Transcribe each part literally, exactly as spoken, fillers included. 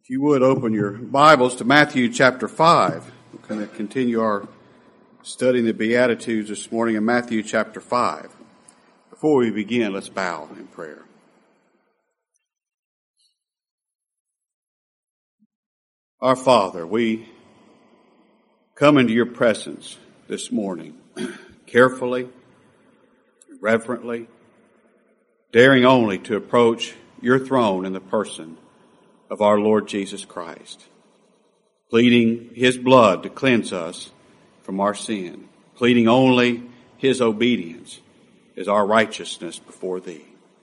If you would open your Bibles to Matthew chapter five. We're going to continue our studying the Beatitudes this morning in Matthew chapter five. Before we begin, let's bow in prayer. Our Father, we come into your presence this morning carefully, reverently, daring only to approach your throne in the person of our Lord Jesus Christ, pleading his blood to cleanse us from our sin, pleading only his obedience as our righteousness before thee.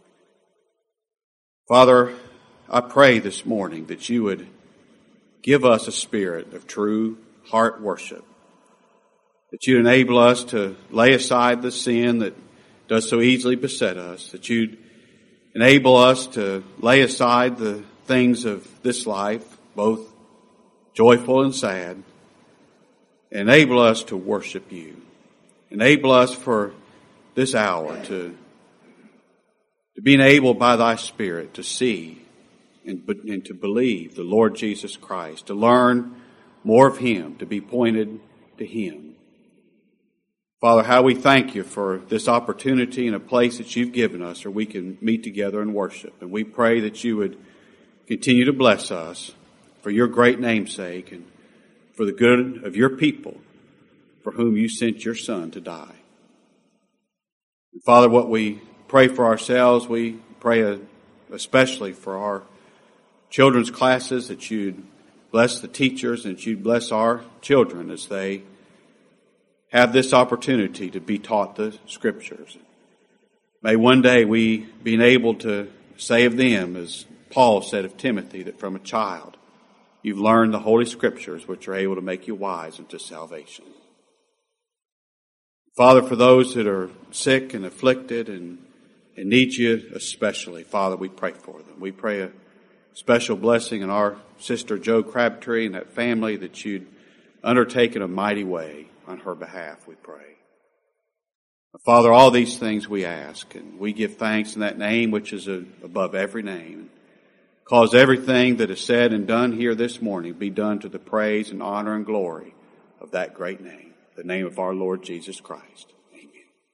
Father, I pray this morning that you would give us a spirit of true heart worship, that you'd enable us to lay aside the sin that does so easily beset us, that you'd enable us to lay aside the things of this life, both joyful and sad. Enable us to worship you. Enable us for this hour to, to be enabled by thy Spirit to see and, and to believe the Lord Jesus Christ, to learn more of him, to be pointed to him. Father, how we thank you for this opportunity and a place that you've given us where we can meet together and worship. And we pray that you would continue to bless us for your great name's sake and for the good of your people for whom you sent your Son to die. And Father, what we pray for ourselves, we pray especially for our children's classes, that you'd bless the teachers and that you'd bless our children as they have this opportunity to be taught the Scriptures. May one day we be able to say of them, as Paul said of Timothy, that from a child you've learned the Holy Scriptures, which are able to make you wise unto salvation. Father, for those that are sick and afflicted and, and need you especially, Father, we pray for them. We pray a special blessing in our sister Jo Crabtree and that family, that you'd undertake in a mighty way on her behalf, we pray. Father, all these things we ask, and we give thanks in that name which is above every name. Cause everything that is said and done here this morning be done to the praise and honor and glory of that great name, the name of our Lord Jesus Christ. Amen.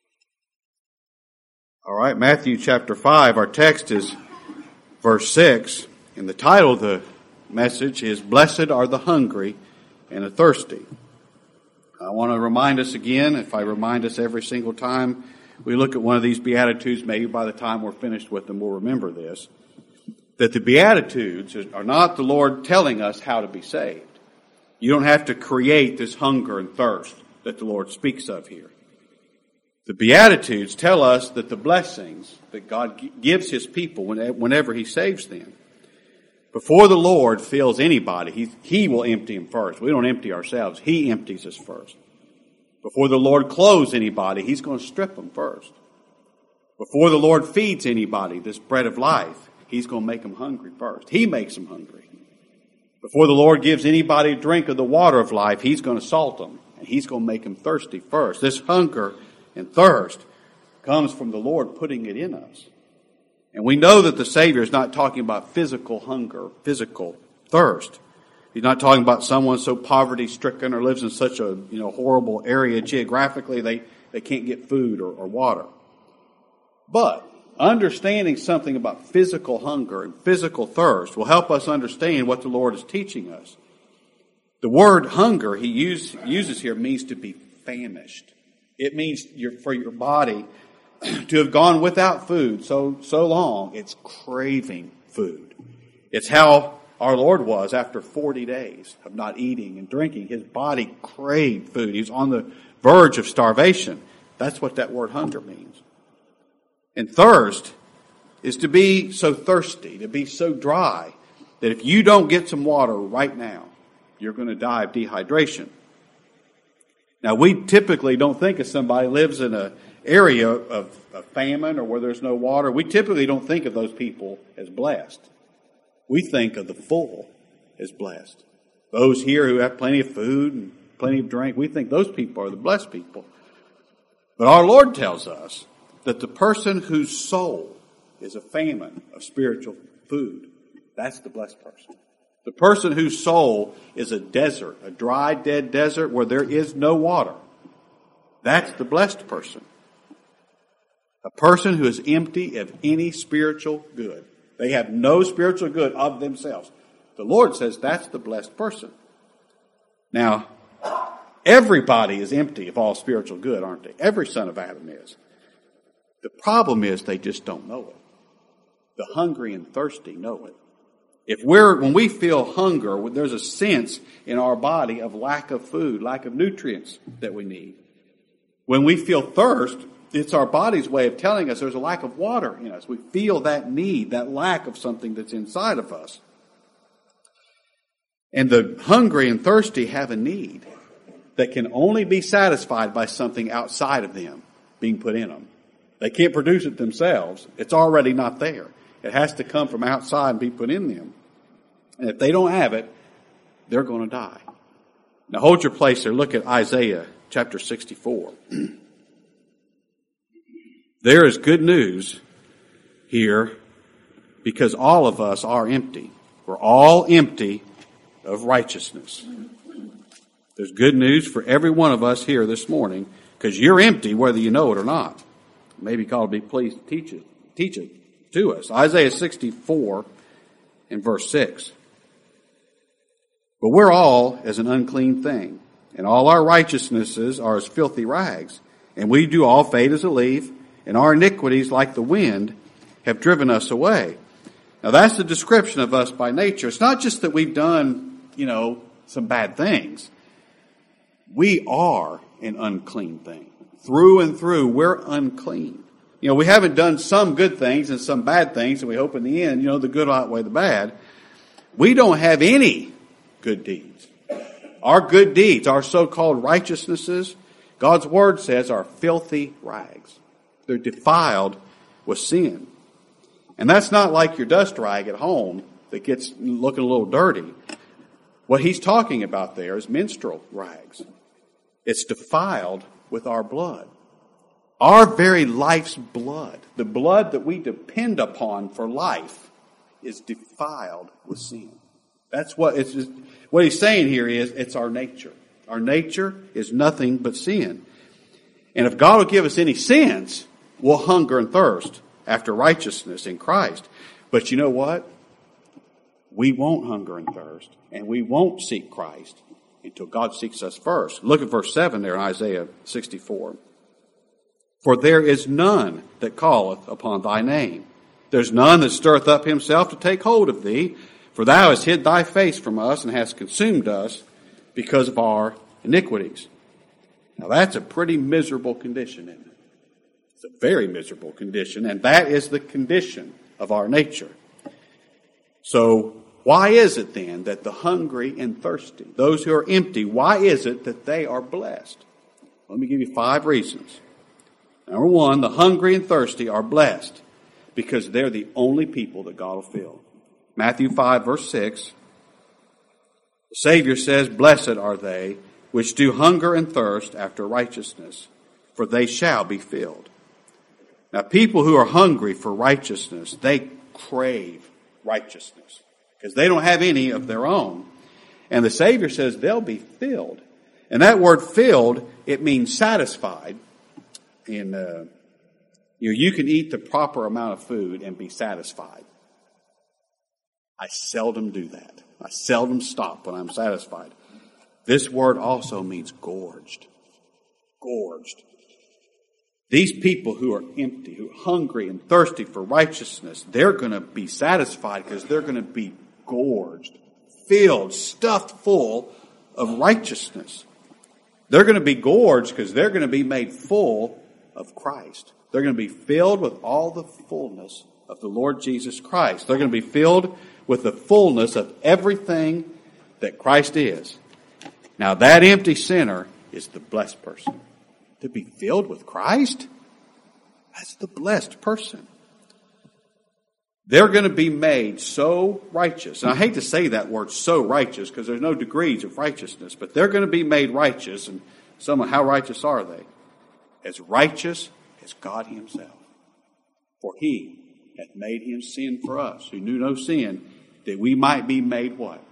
All right, Matthew chapter five, our text is verse six, and the title of the message is Blessed are the Hungry and the Thirsty. I want to remind us again, if I remind us every single time we look at one of these Beatitudes, maybe by the time we're finished with them we'll remember this, that the Beatitudes are not the Lord telling us how to be saved. You don't have to create this hunger and thirst that the Lord speaks of here. The Beatitudes tell us that the blessings that God gives his people whenever he saves them, before the Lord fills anybody, he, he will empty them first. We don't empty ourselves. He empties us first. Before the Lord clothes anybody, he's going to strip them first. Before the Lord feeds anybody this bread of life, he's going to make them hungry first. He makes them hungry. Before the Lord gives anybody a drink of the water of life, he's going to salt them. And he's going to make them thirsty first. This hunger and thirst comes from the Lord putting it in us. And we know that the Savior is not talking about physical hunger, physical thirst. He's not talking about someone so poverty-stricken or lives in such a you know horrible area geographically they, they can't get food or, or water. But understanding something about physical hunger and physical thirst will help us understand what the Lord is teaching us. The word hunger he use, uses here means to be famished. It means your, for your body to have gone without food so, so long, it's craving food. It's how our Lord was after forty days of not eating and drinking. His body craved food. He was on the verge of starvation. That's what that word hunger means. And thirst is to be so thirsty, to be so dry, that if you don't get some water right now, you're going to die of dehydration. Now, we typically don't think of somebody who lives in an area of, of famine or where there's no water. We typically don't think of those people as blessed. We think of the full as blessed. Those here who have plenty of food and plenty of drink, we think those people are the blessed people. But our Lord tells us that the person whose soul is a famine of spiritual food, that's the blessed person. The person whose soul is a desert, a dry, dead desert where there is no water. That's the blessed person. A person who is empty of any spiritual good. They have no spiritual good of themselves. The Lord says that's the blessed person. Now, everybody is empty of all spiritual good, aren't they? Every son of Adam is. The problem is they just don't know it. The hungry and thirsty know it. If we're, when we feel hunger, there's a sense in our body of lack of food, lack of nutrients that we need. When we feel thirst, it's our body's way of telling us there's a lack of water in us. We feel that need, that lack of something that's inside of us. And the hungry and thirsty have a need that can only be satisfied by something outside of them being put in them. They can't produce it themselves. It's already not there. It has to come from outside and be put in them. And if they don't have it, they're going to die. Now hold your place there. Look at Isaiah chapter sixty-four. There is good news here because all of us are empty. We're all empty of righteousness. There's good news for every one of us here this morning because you're empty whether you know it or not. Maybe God will be pleased to teach it, teach it to us. Isaiah sixty-four and verse six. But we're all as an unclean thing, and all our righteousnesses are as filthy rags, and we do all fade as a leaf, and our iniquities, like the wind, have driven us away. Now that's the description of us by nature. It's not just that we've done, you know, some bad things. We are an unclean thing. Through and through, we're unclean. You know, we haven't done some good things and some bad things, and we hope in the end, you know, the good outweigh the bad. We don't have any good deeds. Our good deeds, our so-called righteousnesses, God's Word says are filthy rags. They're defiled with sin. And that's not like your dust rag at home that gets looking a little dirty. What he's talking about there is menstrual rags. It's defiled with our blood. Our very life's blood, the blood that we depend upon for life, is defiled with sin. That's what it's just, what he's saying here is it's our nature. Our nature is nothing but sin. And if God will give us any sense, we'll hunger and thirst after righteousness in Christ. But you know what? We won't hunger and thirst, and we won't seek Christ until God seeks us first. Look at verse seven there in Isaiah sixty-four. For there is none that calleth upon thy name. There's none that stirreth up himself to take hold of thee. For thou hast hid thy face from us and hast consumed us because of our iniquities. Now that's a pretty miserable condition, isn't it? It's a very miserable condition, and that is the condition of our nature. So why is it then that the hungry and thirsty, those who are empty, why is it that they are blessed? Let me give you five reasons. Number one, the hungry and thirsty are blessed because they're the only people that God will fill. Matthew five, verse six, the Savior says, blessed are they which do hunger and thirst after righteousness, for they shall be filled. Now, people who are hungry for righteousness, they crave righteousness because they don't have any of their own. And the Savior says they'll be filled. And that word filled, it means satisfied. In, uh, you know, you can eat the proper amount of food and be satisfied. I seldom do that. I seldom stop when I'm satisfied. This word also means gorged. Gorged. These people who are empty, who are hungry and thirsty for righteousness, they're going to be satisfied because they're going to be gorged, filled, stuffed full of righteousness. They're going to be gorged because they're going to be made full of Christ. They're going to be filled with all the fullness of the Lord Jesus Christ. They're going to be filled with the fullness of everything that Christ is. Now that empty sinner is the blessed person. To be filled with Christ, that's the blessed person. They're going to be made so righteous. And I hate to say that word, so righteous, because there's no degrees of righteousness. But they're going to be made righteous. And some, how righteous are they? As righteous as God himself. For he hath made him sin for us, who knew no sin, that we might be made what?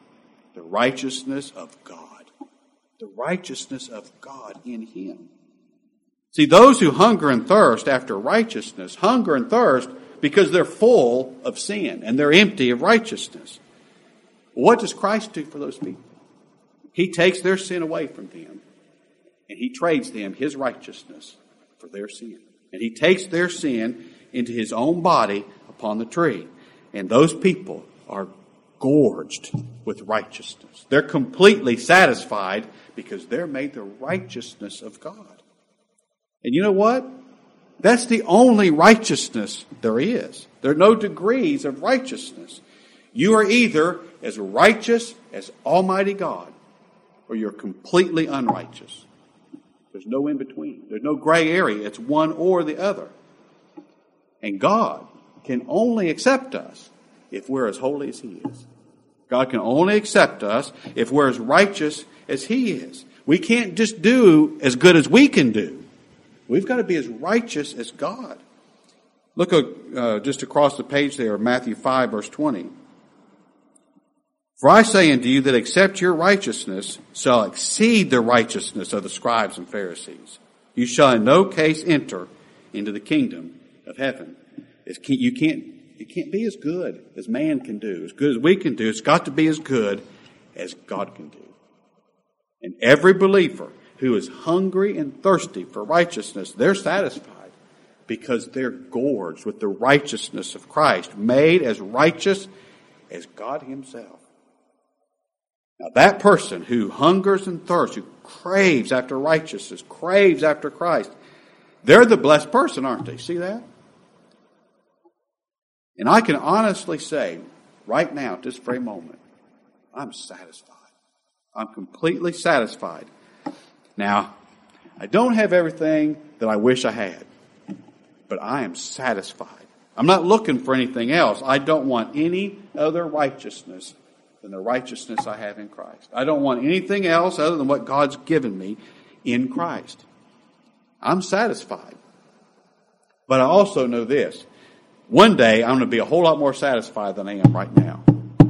The righteousness of God. The righteousness of God in him. See, those who hunger and thirst after righteousness, hunger and thirst because they're full of sin and they're empty of righteousness. What does Christ do for those people? He takes their sin away from them and he trades them his righteousness for their sin. And he takes their sin into his own body upon the tree. And those people are gorged with righteousness. They're completely satisfied because they're made the righteousness of God. And you know what? That's the only righteousness there is. There are no degrees of righteousness. You are either as righteous as Almighty God or you're completely unrighteous. There's no in between. There's no gray area. It's one or the other. And God can only accept us if we're as holy as He is. God can only accept us if we're as righteous as He is. We can't just do as good as we can do. We've got to be as righteous as God. Look uh, just across the page there, Matthew five, verse twenty. For I say unto you that except your righteousness shall exceed the righteousness of the scribes and Pharisees, you shall in no case enter into the kingdom of heaven. It's, you can't, it can't be as good as man can do, as good as we can do. It's got to be as good as God can do. And every believer who is hungry and thirsty for righteousness, they're satisfied because they're gorged with the righteousness of Christ, made as righteous as God Himself. Now that person who hungers and thirsts, who craves after righteousness, craves after Christ, they're the blessed person, aren't they? See that? And I can honestly say, right now, at this very moment, I'm satisfied. I'm completely satisfied. Now, I don't have everything that I wish I had, but I am satisfied. I'm not looking for anything else. I don't want any other righteousness than the righteousness I have in Christ. I don't want anything else other than what God's given me in Christ. I'm satisfied. But I also know this. One day, I'm going to be a whole lot more satisfied than I am right now.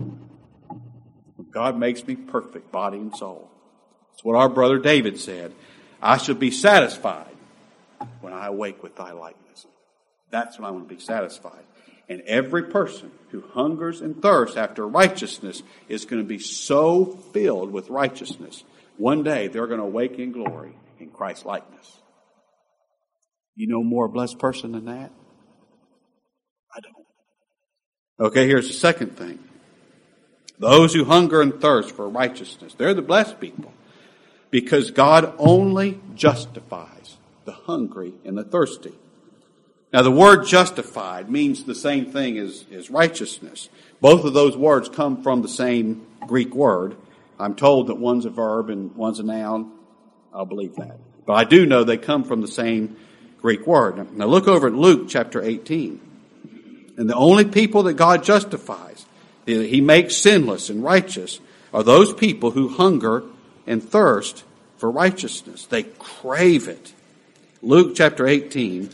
God makes me perfect, body and soul. It's what our brother David said. I shall be satisfied when I awake with thy likeness. That's when I want to be satisfied. And every person who hungers and thirsts after righteousness is going to be so filled with righteousness. One day they're going to awake in glory in Christ's likeness. You know more blessed person than that? I don't. Okay, here's the second thing. Those who hunger and thirst for righteousness, they're the blessed people. Because God only justifies the hungry and the thirsty. Now the word justified means the same thing as, as righteousness. Both of those words come from the same Greek word. I'm told that one's a verb and one's a noun. I'll believe that. But I do know they come from the same Greek word. Now look over at Luke chapter eighteen. And the only people that God justifies, that He makes sinless and righteous, are those people who hunger and thirst for righteousness. They crave it. Luke chapter eighteen.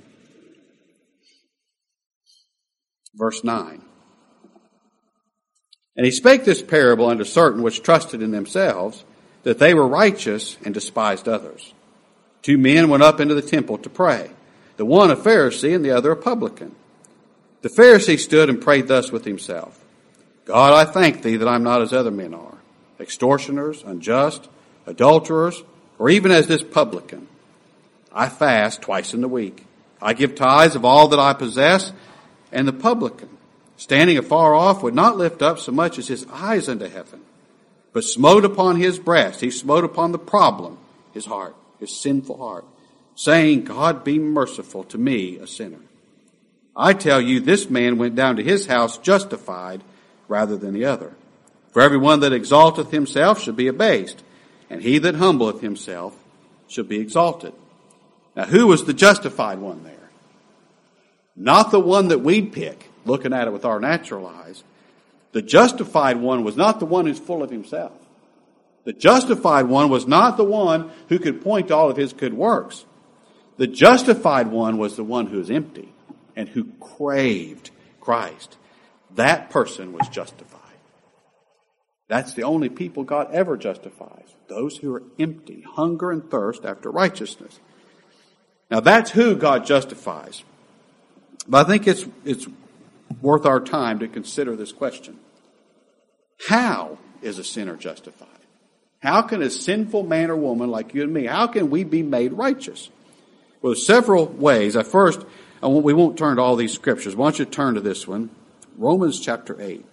Verse nine. And he spake this parable unto certain which trusted in themselves that they were righteous and despised others. Two men went up into the temple to pray, the one a Pharisee and the other a publican. The Pharisee stood and prayed thus with himself, God, I thank thee that I am not as other men are, extortioners, unjust, adulterers, or even as this publican. I fast twice in the week. I give tithes of all that I possess. And the publican, standing afar off, would not lift up so much as his eyes unto heaven, but smote upon his breast. He smote upon the problem, his heart, his sinful heart, saying, God, be merciful to me, a sinner. I tell you, this man went down to his house justified rather than the other. For everyone that exalteth himself shall be abased, and he that humbleth himself shall be exalted. Now, who was the justified one there? Not the one that we'd pick, looking at it with our natural eyes. The justified one was not the one who's full of himself. The justified one was not the one who could point to all of his good works. The justified one was the one who is empty and who craved Christ. That person was justified. That's the only people God ever justifies. Those who are empty, hunger and thirst after righteousness. Now that's who God justifies. But I think it's, it's worth our time to consider this question. How is a sinner justified? How can a sinful man or woman like you and me, how can we be made righteous? Well, there's several ways. At first, I won't, we won't turn to all these scriptures. Why don't you turn to this one? Romans chapter eight.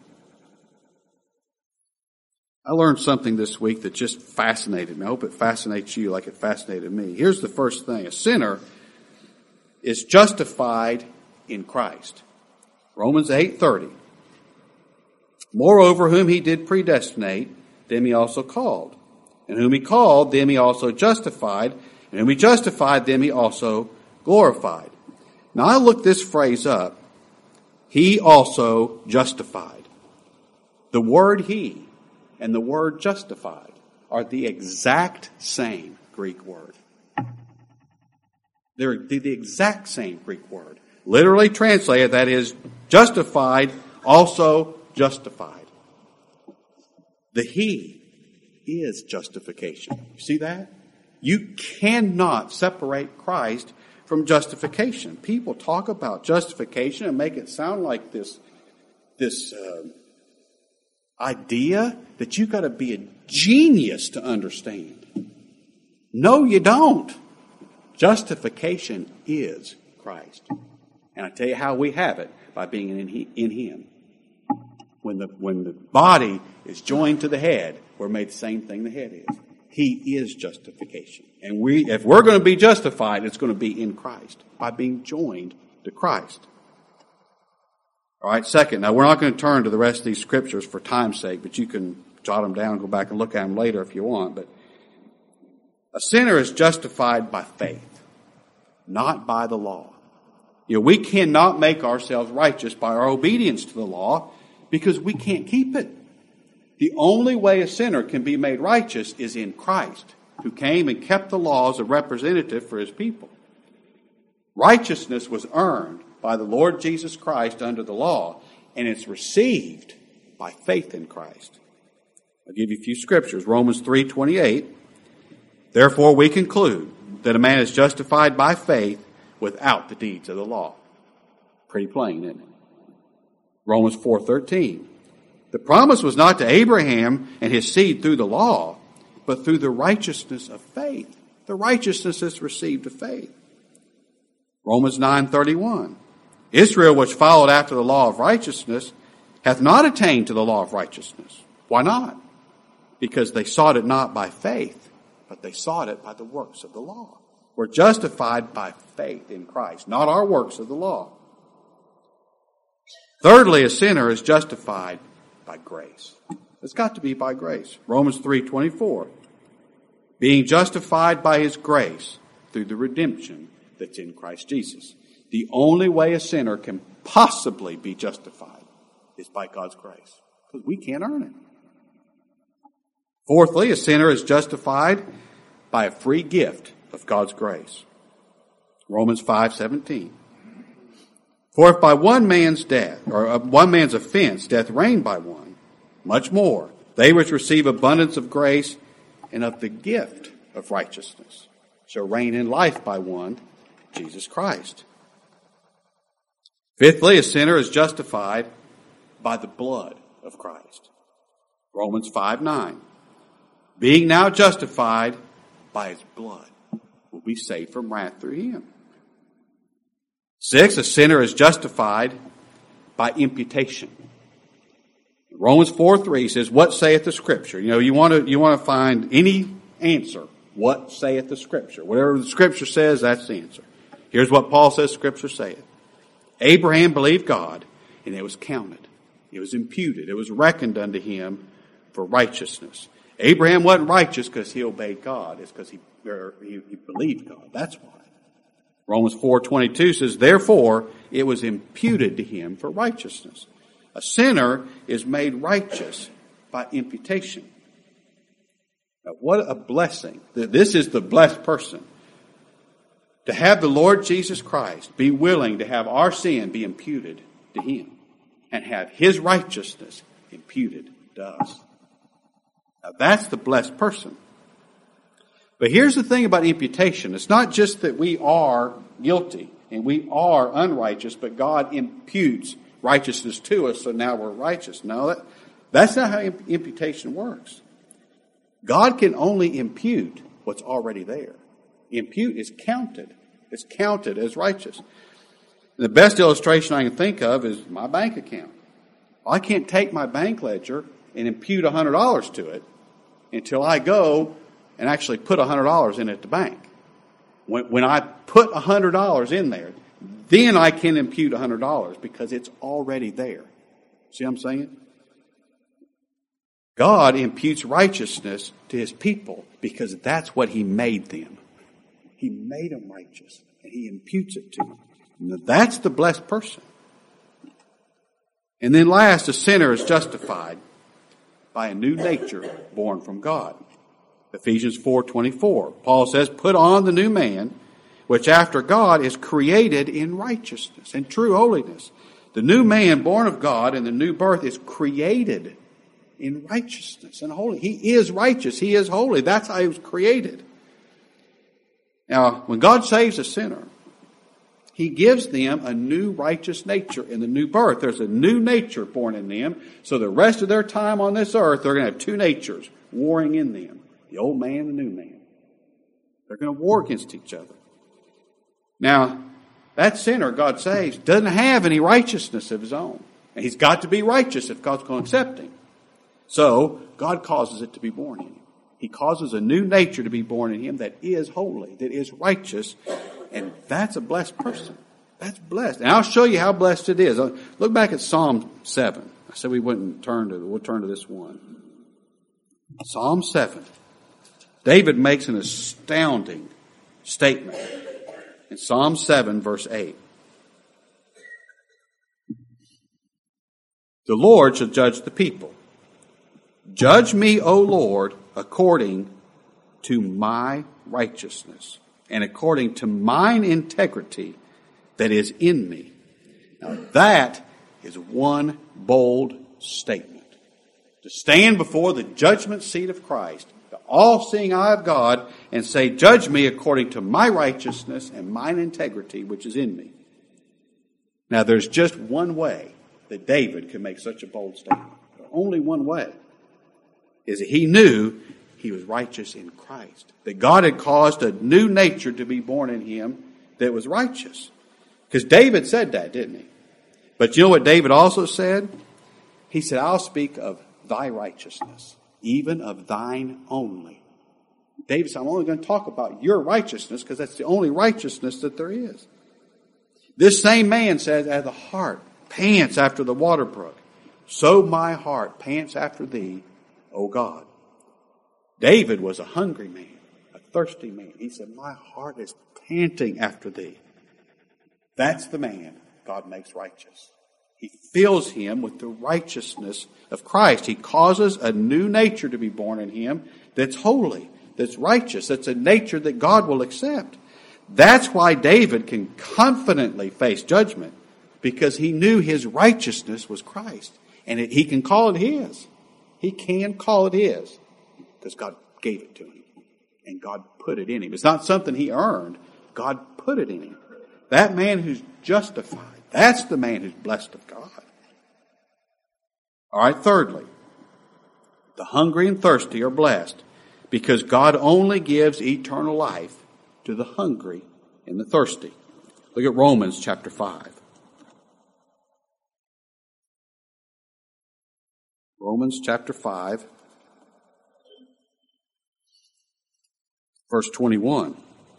I learned something this week that just fascinated me. I hope it fascinates you like it fascinated me. Here's the first thing. A sinner is justified in Christ. Romans eight thirty. Moreover, whom he did predestinate, them he also called. And whom he called, them he also justified. And whom he justified, them he also glorified. Now I looked this phrase up. He also justified. The word he and the word justified are the exact same Greek word. They're the exact same Greek word. Literally translated, that is, justified, also justified. The he is justification. You see that? You cannot separate Christ from justification. People talk about justification and make it sound like this, this uh, idea that you've got to be a genius to understand. No, you don't. Justification is Christ. And I tell you how we have it, by being in, he, in Him. When the, when the body is joined to the head, we're made the same thing the head is. He is justification. And we, if we're going to be justified, it's going to be in Christ, by being joined to Christ. All right, second, now we're not going to turn to the rest of these scriptures for time's sake, but you can jot them down and go back and look at them later if you want. But a sinner is justified by faith, not by the law. You know, we cannot make ourselves righteous by our obedience to the law because we can't keep it. The only way a sinner can be made righteous is in Christ, who came and kept the law as a representative for His people. Righteousness was earned by the Lord Jesus Christ under the law, and it's received by faith in Christ. I'll give you a few scriptures. Romans three twenty-eight. Therefore we conclude that a man is justified by faith without the deeds of the law. Pretty plain, isn't it? Romans four thirteen. The promise was not to Abraham and his seed through the law, but through the righteousness of faith. The righteousness is received of faith. Romans nine thirty-one. Israel, which followed after the law of righteousness, hath not attained to the law of righteousness. Why not? Because they sought it not by faith, but they sought it by the works of the law. We're justified by faith in Christ, not our works of the law. Thirdly, a sinner is justified by grace. It's got to be by grace. Romans three twenty-four. Being justified by His grace through the redemption that's in Christ Jesus. The only way a sinner can possibly be justified is by God's grace, because we can't earn it. Fourthly, a sinner is justified by a free gift of God's grace. Romans five seventeen. For if by one man's death, or one man's offense, death reigned by one, much more, they which receive abundance of grace and of the gift of righteousness shall reign in life by one, Jesus Christ. Fifthly, a sinner is justified by the blood of Christ. Romans five nine. Being now justified by His blood, will be saved from wrath through Him. Six, a sinner is justified by imputation. Romans four three says, what saith the Scripture? You know, you want to, you want to find any answer. What saith the Scripture? Whatever the Scripture says, that's the answer. Here's what Paul says Scripture saith. Abraham believed God, and it was counted. It was imputed. It was reckoned unto him for righteousness. Abraham wasn't righteous because he obeyed God. It's because he, he, he believed God. That's why. Romans four twenty-two says, therefore it was imputed to him for righteousness. A sinner is made righteous by imputation. Now, what a blessing. This is the blessed person. To have the Lord Jesus Christ be willing to have our sin be imputed to Him and have His righteousness imputed to us. Now, that's the blessed person. But here's the thing about imputation. It's not just that we are guilty and we are unrighteous, but God imputes righteousness to us, so now we're righteous. No, that, that's not how imputation works. God can only impute what's already there. Impute is counted. It's counted as righteous. The best illustration I can think of is my bank account. I can't take my bank ledger and impute one hundred dollars to it until I go and actually put one hundred dollars in at the bank. When, when I put one hundred dollars in there, then I can impute one hundred dollars because it's already there. See what I'm saying? God imputes righteousness to His people because that's what He made them. He made them righteous, and He imputes it to them. Now, that's the blessed person. And then last, a sinner is justified by a new nature born from God. Ephesians four twenty-four. Paul says, put on the new man, which after God is created in righteousness and true holiness. The new man born of God in the new birth is created in righteousness and holy. He is righteous. He is holy. That's how he was created. Now, when God saves a sinner, He gives them a new righteous nature in the new birth. There's a new nature born in them. So the rest of their time on this earth, they're going to have two natures warring in them. The old man and the new man. They're going to war against each other. Now, that sinner God saves doesn't have any righteousness of his own. And he's got to be righteous if God's going to accept him. So, God causes it to be born in him. He causes a new nature to be born in him that is holy, that is righteous, and that's a blessed person. That's blessed. And I'll show you how blessed it is. Look back at Psalm seven. I said we wouldn't turn to, we'll turn to this one. Psalm seven. David makes an astounding statement in Psalm seven, verse eight. The Lord shall judge the people. Judge me, O Lord, according to my righteousness and according to mine integrity that is in me. Now that is one bold statement. To stand before the judgment seat of Christ, the all-seeing eye of God, and say, judge me according to my righteousness and mine integrity which is in me. Now there's just one way that David could make such a bold statement. Only one way. Is that he knew he was righteous in Christ. That God had caused a new nature to be born in him that was righteous. Because David said that, didn't he? But you know what David also said? He said, I'll speak of thy righteousness, even of thine only. David said, I'm only going to talk about your righteousness because that's the only righteousness that there is. This same man says, as the heart pants after the water brook, so my heart pants after thee, O God. David was a hungry man, a thirsty man. He said, my heart is panting after thee. That's the man God makes righteous. He fills him with the righteousness of Christ. He causes a new nature to be born in him that's holy, that's righteous, that's a nature that God will accept. That's why David can confidently face judgment, because he knew his righteousness was Christ. And it, he can call it his. He can call it his because God gave it to him and God put it in him. It's not something he earned. God put it in him. That man who's justified, that's the man who's blessed of God. All right, thirdly, the hungry and thirsty are blessed because God only gives eternal life to the hungry and the thirsty. Look at Romans chapter five. Romans chapter five, verse twenty-one.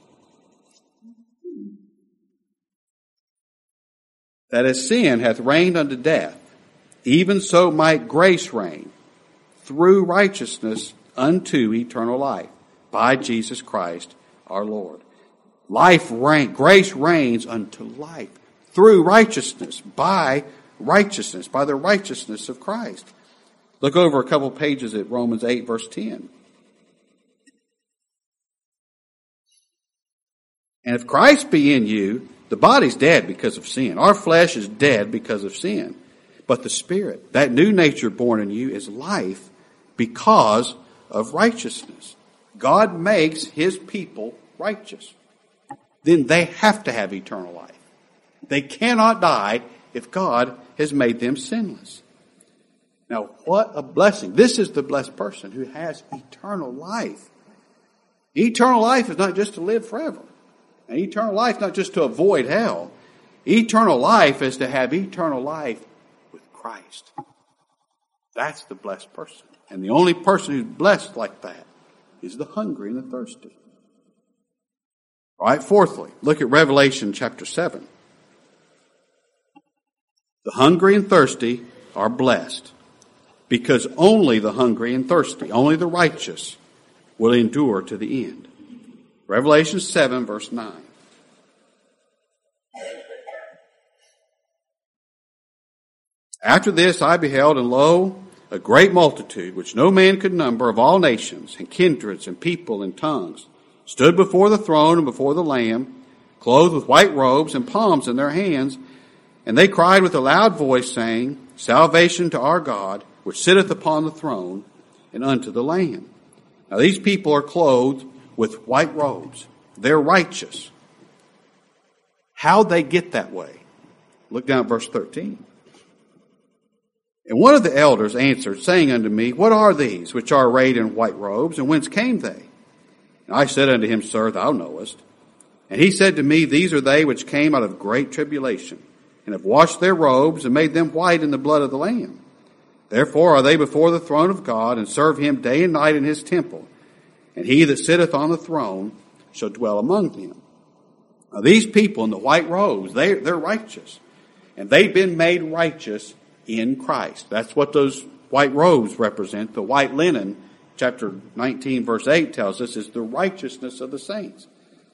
That as sin hath reigned unto death, even so might grace reign through righteousness unto eternal life by Jesus Christ our Lord. Life reign, grace reigns unto life through righteousness, by righteousness, by the righteousness of Christ. Look over a couple pages at Romans eight, verse ten. And if Christ be in you, the body's dead because of sin. Our flesh is dead because of sin. But the Spirit, that new nature born in you, is life because of righteousness. God makes his people righteous. Then they have to have eternal life. They cannot die if God has made them sinless. Now, what a blessing. This is the blessed person who has eternal life. Eternal life is not just to live forever. And eternal life is not just to avoid hell. Eternal life is to have eternal life with Christ. That's the blessed person. And the only person who's blessed like that is the hungry and the thirsty. All right, fourthly, look at Revelation chapter seven. The hungry and thirsty are blessed because only the hungry and thirsty, only the righteous, will endure to the end. Revelation seven, verse nine. After this I beheld, and lo, a great multitude, which no man could number, of all nations, and kindreds, and people, and tongues, stood before the throne and before the Lamb, clothed with white robes and palms in their hands, and they cried with a loud voice, saying, Salvation to our God, which sitteth upon the throne, and unto the Lamb. Now these people are clothed with white robes. They're righteous. How'd they get that way? Look down at verse thirteen. And one of the elders answered, saying unto me, What are these which are arrayed in white robes, and whence came they? And I said unto him, Sir, thou knowest. And he said to me, These are they which came out of great tribulation, and have washed their robes, and made them white in the blood of the Lamb. Therefore are they before the throne of God, and serve him day and night in his temple. And he that sitteth on the throne shall dwell among them. Now these people in the white robes, they, they're righteous. And they've been made righteous in Christ. That's what those white robes represent. The white linen, chapter nineteen, verse eight tells us, is the righteousness of the saints.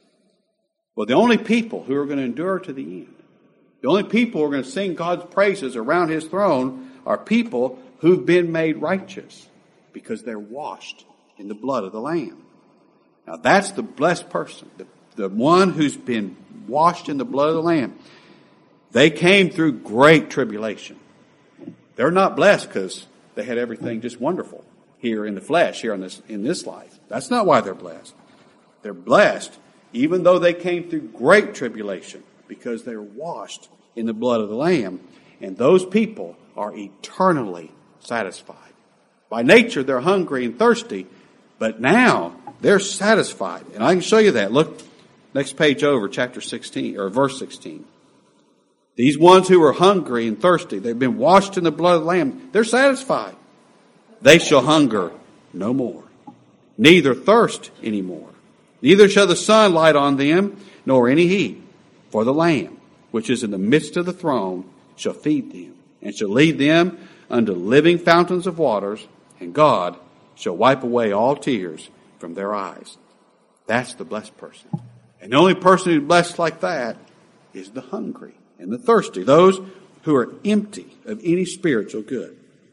Well, the only people who are going to endure to the end, the only people who are going to sing God's praises around his throne are people who've been made righteous because they're washed in the blood of the Lamb. Now that's the blessed person, the, the one who's been washed in the blood of the Lamb. They came through great tribulation. They're not blessed because they had everything just wonderful here in the flesh, here in this, in this life. That's not why they're blessed. They're blessed even though they came through great tribulation because they're washed in the blood of the Lamb. And those people are eternally satisfied. By nature, they're hungry and thirsty, but now they're satisfied. And I can show you that. Look, next page over, chapter sixteen, or verse sixteen. These ones who are hungry and thirsty, they've been washed in the blood of the Lamb, they're satisfied. They shall hunger no more, neither thirst any more. Neither shall the sun light on them, nor any heat. For the Lamb, which is in the midst of the throne, shall feed them, and shall lead them unto living fountains of waters, and God shall wipe away all tears from their eyes. That's the blessed person. And the only person who's blessed like that is the hungry and the thirsty, those who are empty of any spiritual good.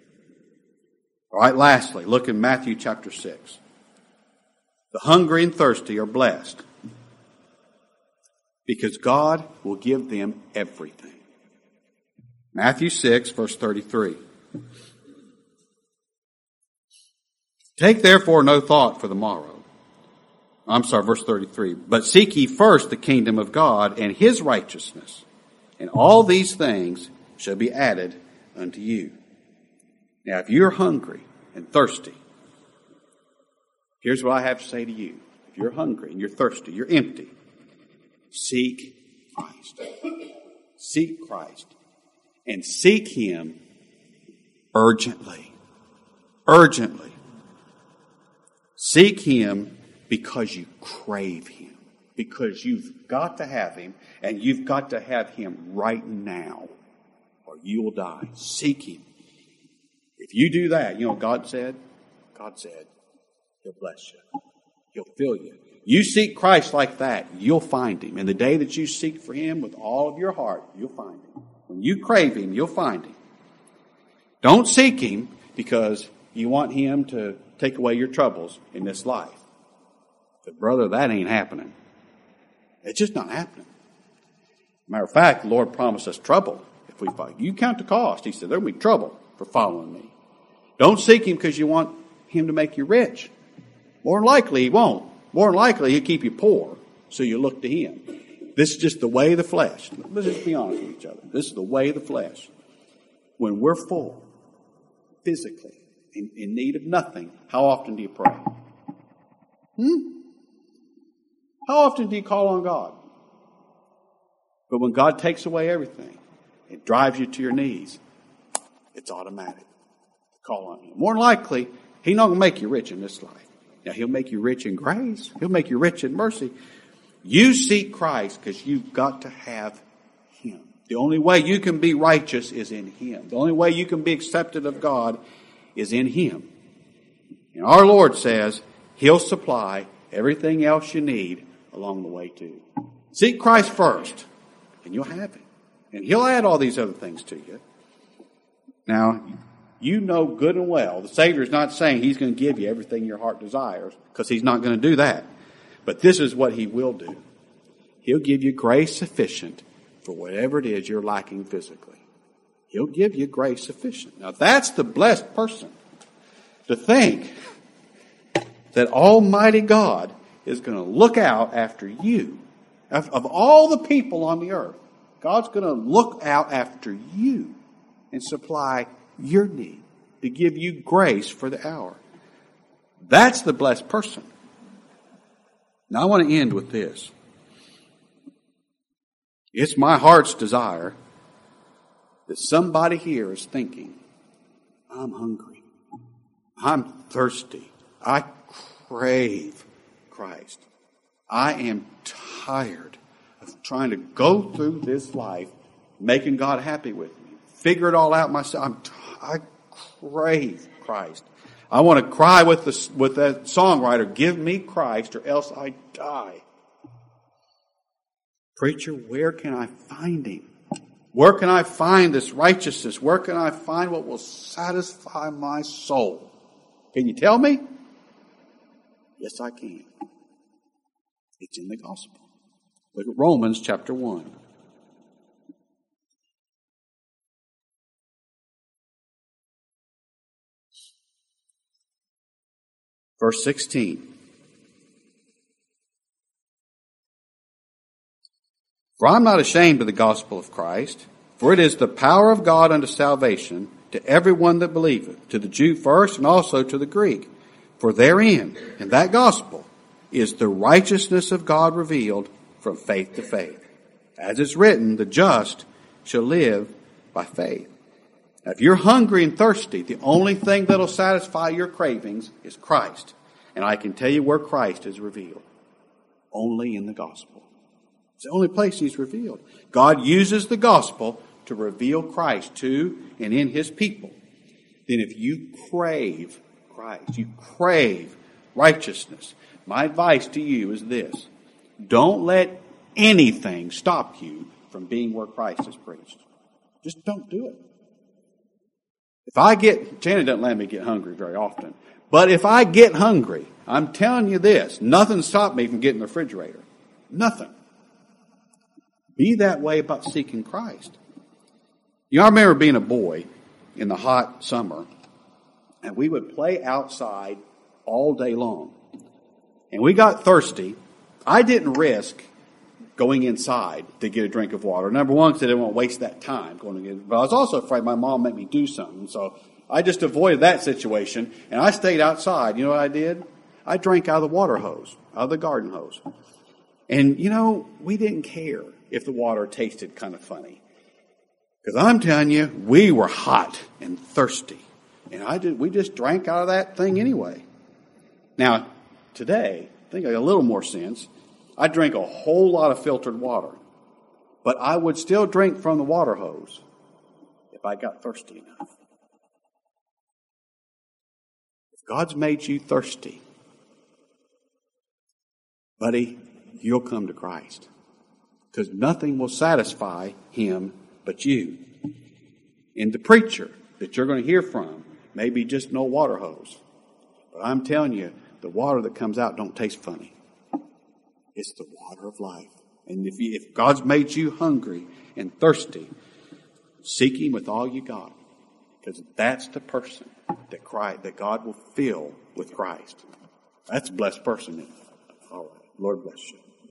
All right, lastly, look in Matthew chapter six. The hungry and thirsty are blessed because God will give them everything. Matthew six, verse thirty-three. Take therefore no thought for the morrow. I'm sorry, verse thirty-three. But seek ye first the kingdom of God and his righteousness, and all these things shall be added unto you. Now, if you're hungry and thirsty, here's what I have to say to you. If you're hungry and you're thirsty, you're empty, seek Christ. Seek Christ. And seek him urgently. Urgently. Seek him because you crave him. Because you've got to have him, and you've got to have him right now, or you will die. Seek him. If you do that, you know what God said? God said, he'll bless you. He'll fill you. You seek Christ like that, you'll find him. And the day that you seek for him with all of your heart, you'll find him. When you crave him, you'll find him. Don't seek him because you want him to take away your troubles in this life. But brother, that ain't happening. It's just not happening. Matter of fact, the Lord promised us trouble if we follow. You count the cost. He said, there'll be trouble for following me. Don't seek him because you want him to make you rich. More than likely he won't. More than likely he'll keep you poor, so you look to him. This is just the way of the flesh. Let's just be honest with each other. This is the way of the flesh. When we're full, physically, in, in need of nothing, how often do you pray? Hmm? How often do you call on God? But when God takes away everything, it drives you to your knees. It's automatic. Call on him. More than likely, he's not going to make you rich in this life. Now, he'll make you rich in grace. He'll make you rich in mercy. You seek Christ because you've got to have him. The only way you can be righteous is in him. The only way you can be accepted of God is in him. And our Lord says he'll supply everything else you need along the way too. Seek Christ first, and you'll have him. And he'll add all these other things to you. Now, you know good and well, the Savior's not saying he's going to give you everything your heart desires, because he's not going to do that. But this is what he will do. He'll give you grace sufficient for whatever it is you're lacking physically. He'll give you grace sufficient. Now, that's the blessed person, to think that Almighty God is going to look out after you. Of, of all the people on the earth, God's going to look out after you and supply your need to give you grace for the hour. That's the blessed person. Now I want to end with this. It's my heart's desire that somebody here is thinking, I'm hungry. I'm thirsty. I crave Christ. I am tired of trying to go through this life making God happy with me. Figure it all out myself. I'm t- I crave Christ. I want to cry with the with that songwriter, give me Christ or else I die. Preacher, where can I find him? Where can I find this righteousness? Where can I find what will satisfy my soul? Can you tell me? Yes, I can. It's in the gospel. Look at Romans chapter one. Verse sixteen. For I'm not ashamed of the gospel of Christ, for it is the power of God unto salvation to everyone that believeth, to the Jew first and also to the Greek. For therein, in that gospel, is the righteousness of God revealed from faith to faith. As it's written, the just shall live by faith. Now, if you're hungry and thirsty, the only thing that'll satisfy your cravings is Christ. And I can tell you where Christ is revealed. Only in the gospel. It's the only place he's revealed. God uses the gospel to reveal Christ to and in his people. Then if you crave Christ, you crave righteousness, my advice to you is this. Don't let anything stop you from being where Christ is preached. Just don't do it. If I get, Janet doesn't let me get hungry very often, but if I get hungry, I'm telling you this, nothing stopped me from getting the refrigerator. Nothing. Be that way about seeking Christ. You know, I remember being a boy in the hot summer, and we would play outside all day long. And we got thirsty. I didn't risk going inside to get a drink of water. Number one, because I didn't want to waste that time going to get. But I was also afraid my mom made me do something. So I just avoided that situation, and I stayed outside. You know what I did? I drank out of the water hose, out of the garden hose. And, you know, we didn't care if the water tasted kind of funny. Because I'm telling you, we were hot and thirsty. And I did, we just drank out of that thing anyway. Now, today, I think I got a little more sense. I drink a whole lot of filtered water. But I would still drink from the water hose if I got thirsty enough. If God's made you thirsty, buddy, you'll come to Christ. Because nothing will satisfy him but you. And the preacher that you're going to hear from may be just no water hose. But I'm telling you, the water that comes out don't taste funny. It's the water of life. And if, you, if God's made you hungry and thirsty, seek him with all you got. Because that's the person that Christ, that God will fill with Christ. That's a blessed person. All right. Lord bless you.